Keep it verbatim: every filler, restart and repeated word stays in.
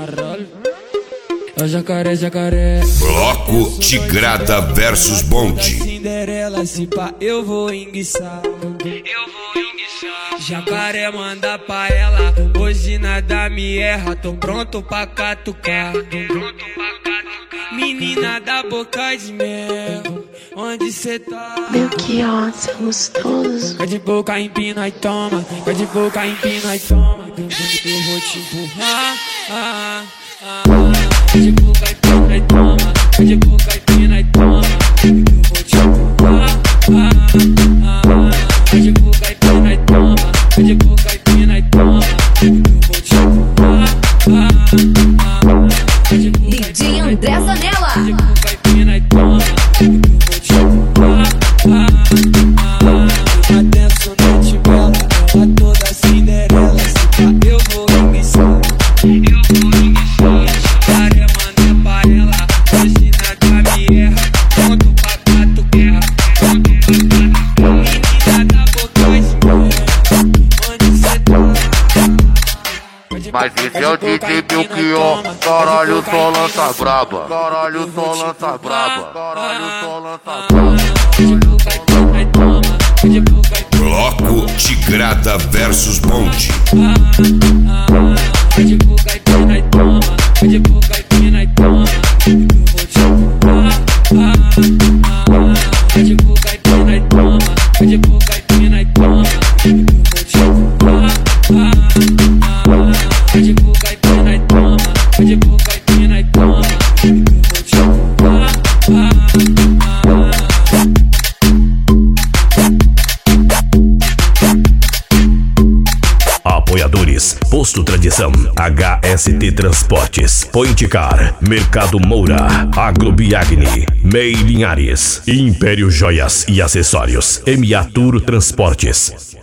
Caralho. Ó jacaré, jacaré. Bloco Tigrada versus Bonde. Cinderela, se pá, eu vou enguiçar. Eu vou enguiçar. Jacaré manda pra ela, hoje nada me erra. Tô pronto pra catucar. Tô pronto pra catucar. Menina da boca de mel, onde cê tá? Meu que ó, seu gostoso. Quer de boca empina e toma, quer de boca empina e toma. Eu vou te empurrar. Ah, ah, ah. Quer de boca empina e toma, quer de boca empina e toma. Eu vou te empurrar. Ah, ah, ah. Quer de boca empina e toma, quer de boca empina e toma. Eu vou te empurrar. Ah, ah, ah. Quer de boca D J André Zanella. quer de boca empina e toma. Eu vou te empurrar. Ah, ah, ah. Atenção, noite bela, ela toda Cinderela. Se pá, eu vou enguiçar. Eu vou enguiçar. Jacaré manda pra ela, hoje nada me erra. Pronto pra catucar, pronto pra catucar. Menina da boca de mel, onde cê tá? Mas esse é o D J Belchior, caralho, só lança braba. Caralho, só lança braba. Caralho, só lança braba. Bloco Tigrada versus Bonde. De boca e pina e toma, de boca e pina e toma. Eu vou te empurrar. De boca e pina e toma, de boca e pina e toma. Eu vou te empurrar. De boca e pina e toma, de boca e pina e toma. Eu vou te empurrar. Apoiadores: Posto Tradição, H S T Transportes, Point Car, Mercado Moura, Agrobiagni, Mei Linhares, Império Joias e Acessórios, M A Tour Transportes.